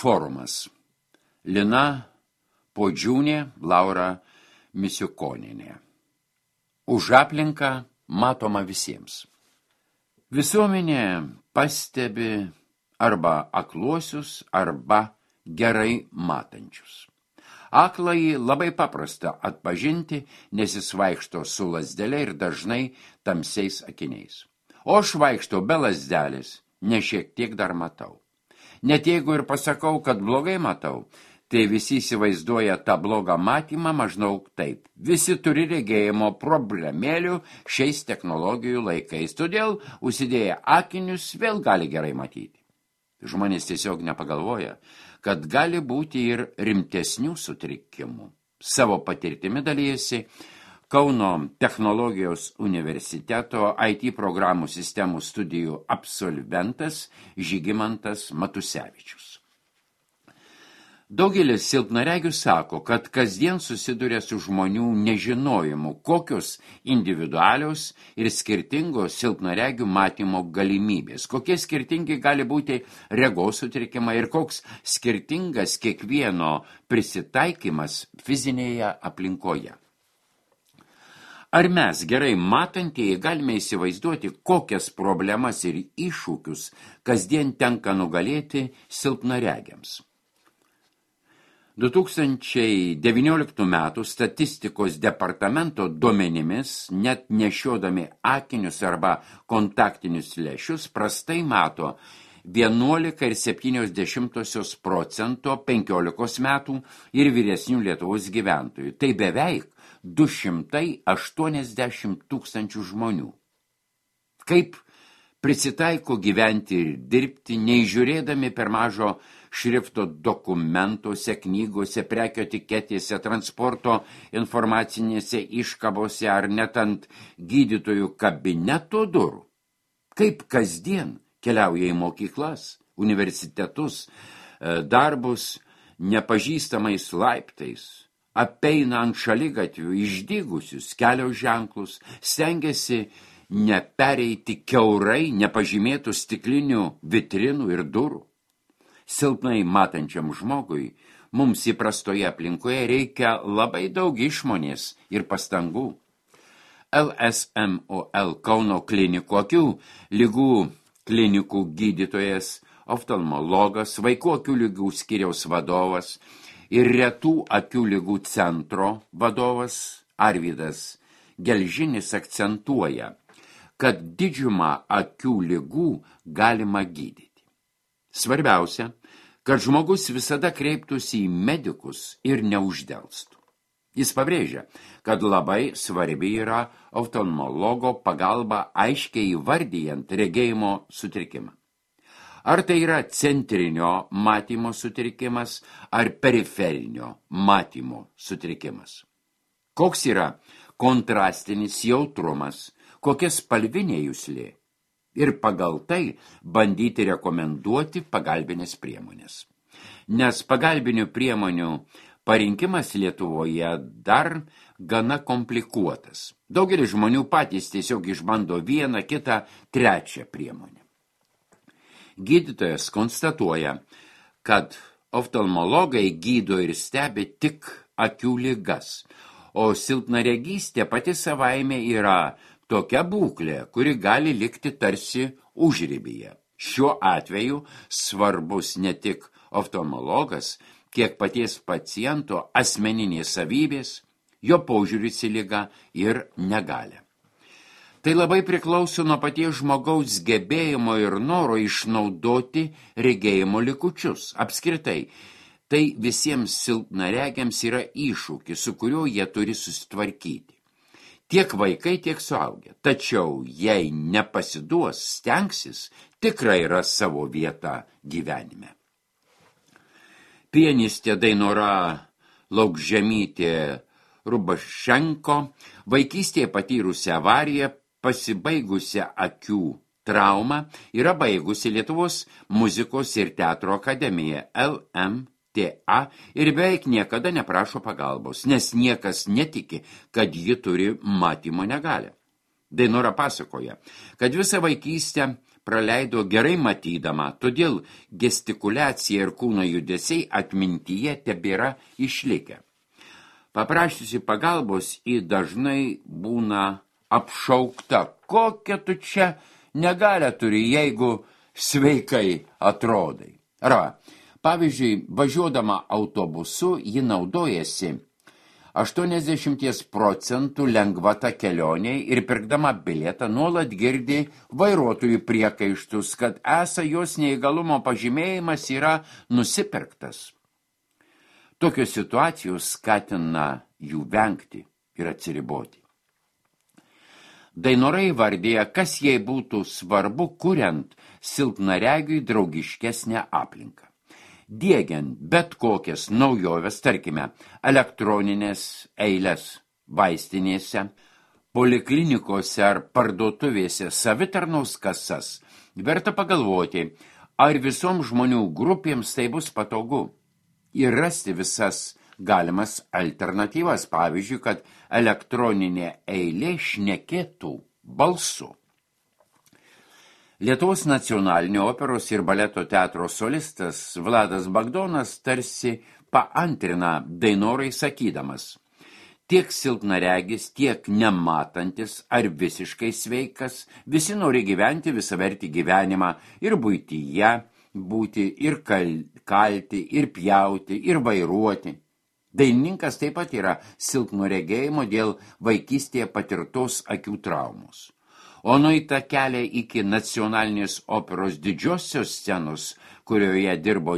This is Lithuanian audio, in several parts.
forumas. Lina Podžiūnė, Laura Misiukonienė. Už aplinką matoma visiems. Visuomenė pastebi arba akluosius, arba gerai matančius. Akląjį labai paprasta atpažinti, nes jis vaikšto su lazdele ir dažnai tamsiais akiniais. O aš vaikštau be lazdelės, ne šiek tiek dar matau. Net jeigu ir pasakau, kad blogai matau, tai visi įsivaizduoja tą blogą matymą maždaug taip. Visi turi regėjimo problemėlių šiais technologijų laikais, todėl užsidėję akinius vėl gali gerai matyti. Žmonės tiesiog nepagalvoja, kad gali būti ir rimtesnių sutrikimų. Savo patirtimi dalijasi Kauno technologijos universiteto IT programų sistemų studijų absolventas Žygimantas Matusevičius. Daugelis silpnaregių sako, kad kasdien susiduria su žmonių nežinojimu, kokios individualios ir skirtingos silpnaregių matymo galimybės, kokie skirtingi gali būti regos sutrikimai ir koks skirtingas kiekvieno prisitaikymas fizinėje aplinkoje. Ar mes, gerai matantieji, galime įsivaizduoti, kokias problemas ir iššūkius kasdien tenka nugalėti silpnaregiams? 2019 metų statistikos departamento duomenimis, net nešiodami akinius arba kontaktinius lęšius, prastai mato 11,7% 15 metų ir vyresnių Lietuvos gyventojų. Tai beveik 280 tūkstančių žmonių. Kaip prisitaiko gyventi ir dirbti, neįžiūrėdami per mažo šrifto dokumentuose, knygose, prekio etiketėse, transporto informacinėse iškabose ar net ant gydytojų kabineto durų. Kaip kasdien keliauja į mokyklas, universitetus, darbus nepažįstamais laiptais, apeina ant šaligatvių išdygusius kelio ženklus, stengiasi nepereiti kiaurai nepažymėtų stiklinių vitrinų ir durų. Silpnai matančiam žmogui mums įprastoje aplinkoje reikia labai daug išmonės ir pastangų. LSMOL Kauno klinikų akių lygų klinikų gydytojas, oftalmologas, vaikų akių lygų skyriaus vadovas ir retų akių lygų centro vadovas Arvydas Gelžinis akcentuoja, kad didžiumą akių lygų galima gydyti. Svarbiausia, kad žmogus visada kreiptųsi į medikus ir neuždelstų. Jis pabrėžia, kad labai svarbi yra oftalmologo pagalba aiškiai įvardijant regėjimo sutrikimą. Ar tai yra centrinio matymo sutrikimas ar periferinio matymo sutrikimas? Koks yra kontrastinis jautrumas, kokia spalvinė juslė? Ir pagal tai bandyti rekomenduoti pagalbinės priemonės. Nes pagalbinių priemonių parinkimas Lietuvoje dar gana komplikuotas. Daugelis žmonių patys tiesiog išbando vieną, kitą, trečią priemonę. Gydytojas konstatuoja, kad oftalmologai gydo ir stebi tik akių ligas, o silpnaregystė pati savaime yra tokia būklė, kuri gali likti tarsi užribyje. Šiuo atveju svarbus ne tik oftalmologas, kiek paties paciento asmeninės savybės, jo požiūris į ligą ir negalę. Tai labai priklauso nuo paties žmogaus gebėjimo ir noro išnaudoti regėjimo likučius. Apskritai, tai visiems silpnaregiams yra iššūkis, su kuriuo jie turi susitvarkyti. Tiek vaikai, tiek suaugę. Tačiau, jei nepasiduos, stengsis, tikrai ras savo vietą gyvenime. Pianistė Dainora Laukžemytė Rubašenko vaikystėje patyrusią avariją, pasibaigusią akių traumą, yra baigusi Lietuvos muzikos ir teatro akademiją LMTA ir beveik niekada neprašo pagalbos, nes niekas netiki, kad ji turi matymo negalią. Dainora pasakoja, kad visą vaikystę praleido gerai matydama, todėl gestikuliacija ir kūno judesiai atmintyje tebėra išlikę. Paprašysi pagalbos, ji dažnai būna apšaukta. Kokia tu čia negalę turi, jeigu sveikai atrodai. Arba, pavyzdžiui, važiuodama autobusu, ji naudojasi 80% lengvata kelioniai ir pirkdama bilietą nuolat girdi vairuotojų priekaištus, kad esą jos neįgalumo pažymėjimas yra nusipirktas. Tokios situacijos skatina jų vengti ir atsiriboti. Dainorai vardėja, kas jai būtų svarbu, kuriant silpnaregiui draugiškesnę aplinką. Diegiant bet kokias naujoves, tarkime, elektroninės eiles vaistinėse, poliklinikose ar parduotuvėse savitarnos kasas, verta pagalvoti, ar visoms žmonių grupėms tai bus patogu ir rasti visas galimas alternatyvas, pavyzdžiui, kad elektroninė eilė šnekėtų balsu. Lietuvos nacionalinio operos ir baleto teatro solistas Vladas Bagdonas tarsi paantrina Dainorai sakydamas: tiek silpnaregis, tiek nematantis ar visiškai sveikas, visi nori gyventi visavertį gyvenimą ir buityje būti, ir kalti, ir pjauti, ir vairuoti. Dainininkas taip pat yra silpno regėjimo dėl vaikystėje patirtos akių traumos. O nueitą kelią iki nacionalinės operos didžiosios scenos, kurioje dirbo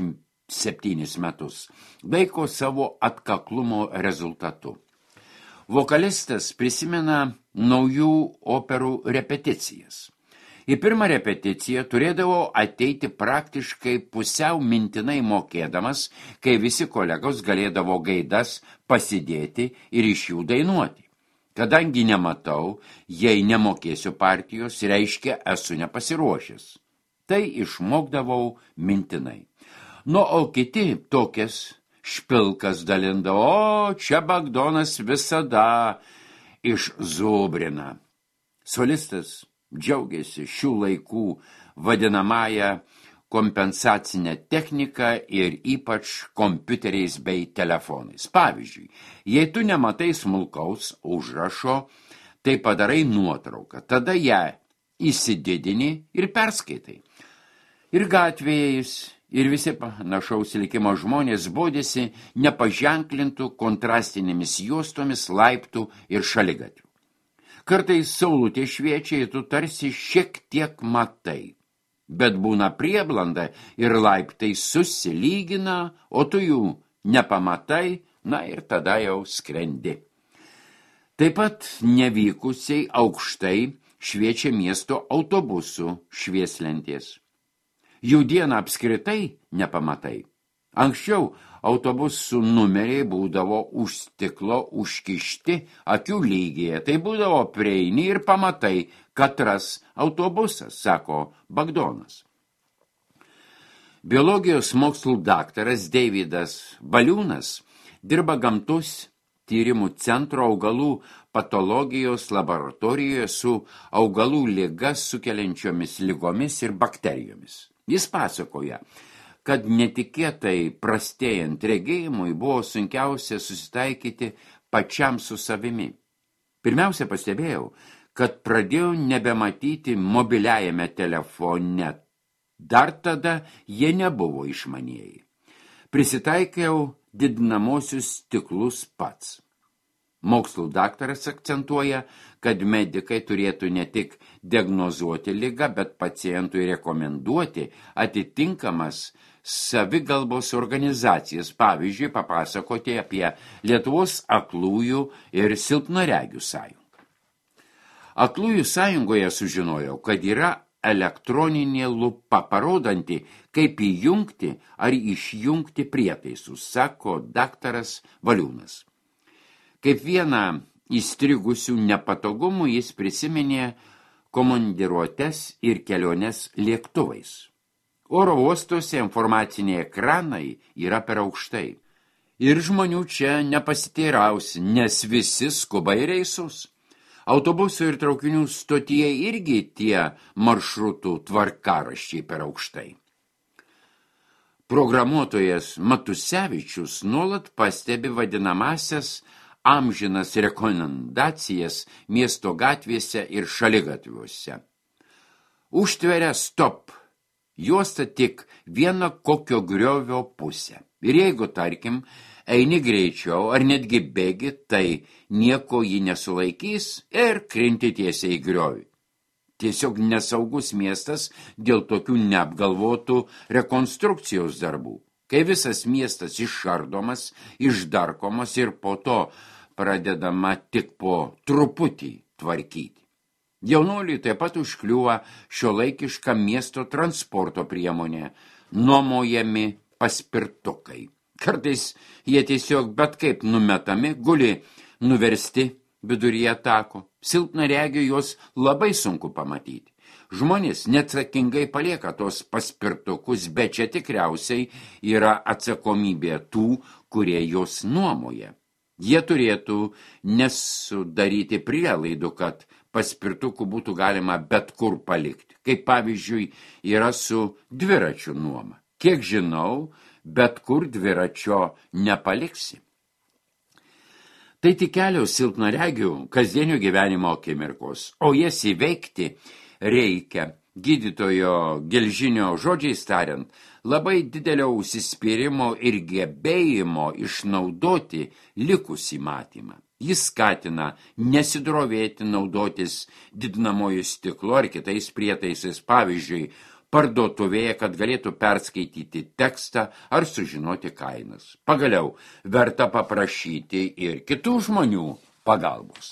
27 metus, laiko savo atkaklumo rezultatu. Vokalistas prisimena naujų operų repeticijas. Į pirmą repeticiją turėdavo ateiti praktiškai pusiau mintinai mokėdamas, kai visi kolegos galėdavo gaidas pasidėti ir iš jų dainuoti. Kadangi nematau, jei nemokėsiu partijos, reiškia esu nepasiruošęs. Tai išmokdavau mintinai. Nu, o kiti tokias špilkas dalindavo, o čia Bagdonas visada išzubrina. Solistas džiaugiasi šių laikų vadinamąją kompensacinę techniką ir ypač kompiuteriais bei telefonais. Pavyzdžiui, jei tu nematai smulkaus užrašo, tai padarai nuotrauką, tada ją įsididini ir perskaitai. Ir gatvėje jis, ir visi panašaus likimo žmonės bodėsi nepaženklintų kontrastinėmis juostomis laiptų ir šaligatvių. Kartais saulutė šviečia ir tu tarsi šiek tiek matai. Bet būna prieblanda ir laiptai susilygina, o tu jų nepamatai, na ir tada jau skrendi. Taip pat nevykusiai aukštai šviečia miesto autobusų švieslentės. Jų dieną apskritai nepamatai. Anksčiau autobusų numeriai būdavo už stiklo užkišti akių lygyje. Tai būdavo prieini ir pamatai, katras autobusas, sako Bagdonas. Biologijos mokslų daktaras Deividas Baliūnas dirba gamtos tyrimų centro augalų patologijos laboratorijoje su augalų ligas sukeliančiomis ligomis ir bakterijomis. Jis pasakoja, kad netikėtai prastėjant regėjimui buvo sunkiausia susitaikyti pačiam su savimi. Pirmiausia pastebėjau, kad pradėjau nebematyti mobiliajame telefone. Dar tada jie nebuvo išmanieji. Prisitaikiau didinamosius stiklus pats. Mokslų daktaras akcentuoja, kad medikai turėtų ne tik diagnozuoti ligą, bet pacientui rekomenduoti atitinkamas savigalbos organizacijas, pavyzdžiui, papasakoti apie Lietuvos aklųjų ir silpnaregių sąjungą. Aklųjų sąjungoje sužinojau, kad yra elektroninė lupa, parodanti, kaip įjungti ar išjungti prietaisus, sako daktaras Valiūnas. Kaip vieną įstrigusių nepatogumų jis prisiminė komandiruotes ir keliones lėktuvais. Oro uostuose informaciniai ekranai yra per aukštai. Ir žmonių čia nepasiteirausi, nes visi skuba į reisus. Autobusų ir traukinių stotyje irgi tie maršrutų tvarkaraščiai per aukštai. Programuotojas Matusevičius nuolat pastebi vadinamasias amžinas rekomendacijas miesto gatvėse ir šaligatviuose. Užtveria stop juosta tik vieną kokio griovio pusę. Ir jeigu, tarkim, eini greičiau ar netgi bėgi, tai nieko jį nesulaikys ir krinti tiesiai į griovį. Tiesiog nesaugus miestas dėl tokių neapgalvotų rekonstrukcijos darbų, kai visas miestas išardomas, išdarkomas ir po to pradedama tik po truputį tvarkyti. Jaunuoliui taip pat užkliūva šiuolaikiška miesto transporto priemonė, nuomojami paspirtukai. Kartais jie tiesiog bet kaip numetami, guli nuversti viduryje tako. Silpnaregių juos labai sunku pamatyti. Žmonės neatsakingai palieka tos paspirtukus, bet čia tikriausiai yra atsakomybė tų, kurie juos nuomoja. Jie turėtų nesudaryti prielaidų, kad paspirtukų būtų galima bet kur palikti, kaip pavyzdžiui yra su dviračių nuoma. Kiek žinau, bet kur dviračio nepaliksi. Tai tik kelios silpnaregių kasdienio gyvenimo akimirkos, o jas įveikti reikia, gydytojo Gelžinio žodžiais tariant, labai didelio užsispyrimo ir gebėjimo išnaudoti likusį matymą. Jis skatina nesidrovėti naudotis didinamoju stiklu ar kitais prietaisais, pavyzdžiui, parduotuvėje, kad galėtų perskaityti tekstą ar sužinoti kainas. Pagaliau, verta paprašyti ir kitų žmonių pagalbos.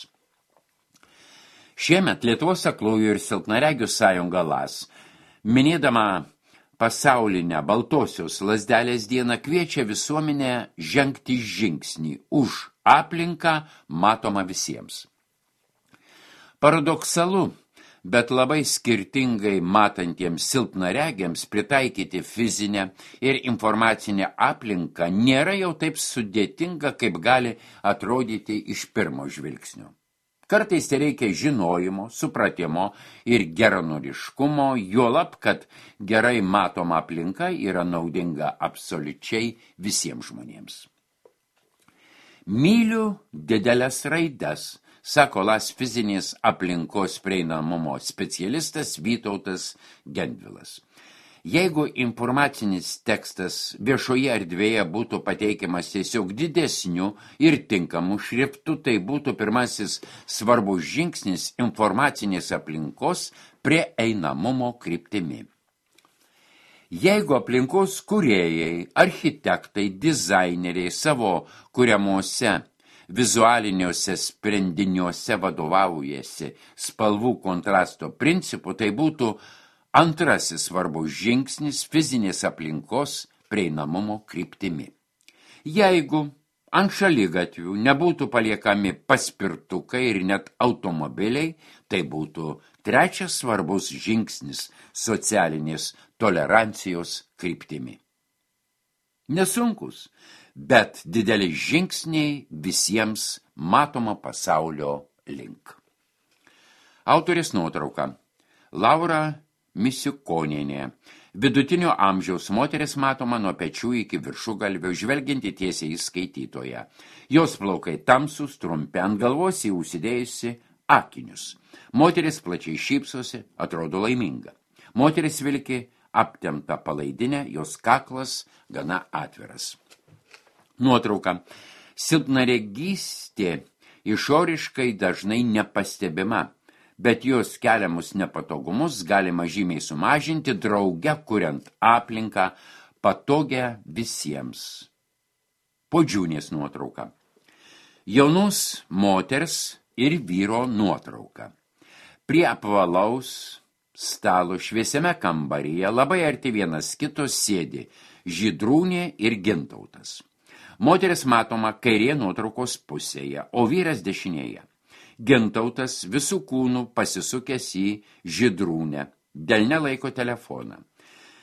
Šiemet Lietuvos aklųjų ir silpnaregių sąjunga LAS, minėdama pasaulinę baltosios lazdelės dieną, kviečia visuomenę žengti žingsnį už aplinką matomą visiems. Paradoksalu, bet labai skirtingai matantiems silpnaregiams pritaikyti fizinę ir informacinę aplinką nėra jau taip sudėtinga, kaip gali atrodyti iš pirmo žvilgsnio. Kartais tai reikia žinojimo, supratimo ir geranoriškumo, juolab, kad gerai matoma aplinka yra naudinga absoliučiai visiems žmonėms. Myliu didelės raides, sako LAS fizinės aplinkos prieinamumo specialistas Vytautas Gendvilas. Jeigu informacinis tekstas viešoje erdvėje būtų pateikiamas tiesiog didesniu ir tinkamu šriftu, tai būtų pirmasis svarbus žingsnis informacinės aplinkos prieinamumo kryptimi. Jeigu aplinkos kūrėjai, architektai, dizaineriai savo kuriamuose vizualiniuose sprendiniuose vadovaujasi spalvų kontrasto principu, tai būtų antrasis svarbus žingsnis fizinės aplinkos prieinamumo kryptimi. Jeigu ant šaligatvių nebūtų paliekami paspirtukai ir net automobiliai, tai būtų trečias svarbus žingsnis socialinės tolerancijos kryptimi. Nesunkus, bet dideli žingsniai visiems matoma pasaulio link. Autorės nuotrauka. Laura Misiukonienė. Vidutinio amžiaus moteris matoma nuo pečių iki viršugalvio, žvelgianti tiesiai į skaitytoją. Jos plaukai tamsūs, trumpi, ant galvos į užsidėjusi akinius. Moteris plačiai šypsosi, atrodo laiminga. Moteris vilki aptemptą palaidinę, jos kaklas gana atviras. Nuotrauka. Silpnaregystė išoriškai dažnai nepastebima, bet jos keliamus nepatogumus galima žymiai sumažinti, drauge kuriant aplinką patogią visiems. Podžiūnės nuotrauka. Jaunos moters ir vyro nuotrauka. Prie apvalaus stalo šviesiame kambaryje labai arti vienas kito sėdi Žydrūnė ir Gintautas. Moteris matoma kairėje nuotraukos pusėje, o vyras dešinėje. Gintautas visų kūnų pasisukęs į Žydrūnę, delne laiko telefoną.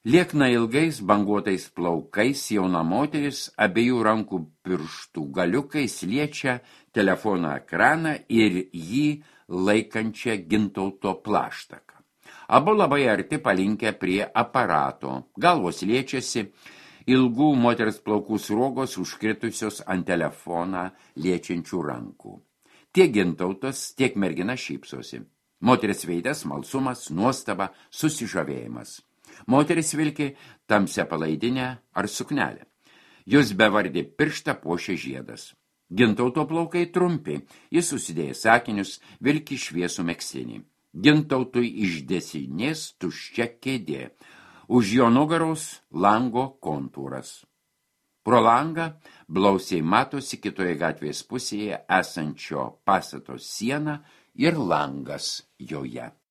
Liekna ilgais banguotais plaukais jauna moteris abiejų rankų pirštų galiukais liečia telefono ekraną ir jį laikančią Gintauto plaštaką. Abu labai arti palinkę prie aparato, galvos liečiasi, ilgų moters plaukų sruogos užkritusios ant telefoną liečiančių rankų. Tiek Gintautas, tiek mergina šypsosi. Moteris veidas smalsumas, nuostaba, susižavėjimas. Moteris vilki tamsią palaidinę ar suknelę. Jos bevardį pirštą puošia žiedas. Gintauto plaukai trumpi, jis susidėjęs sakinius, vilki šviesų megztinį. Gintautui iš dešinės tuščia kėdė. Už jo nugaros lango kontūras. Pro langą blausiai matosi kitoje gatvės pusėje esančio pastato siena ir langas joje.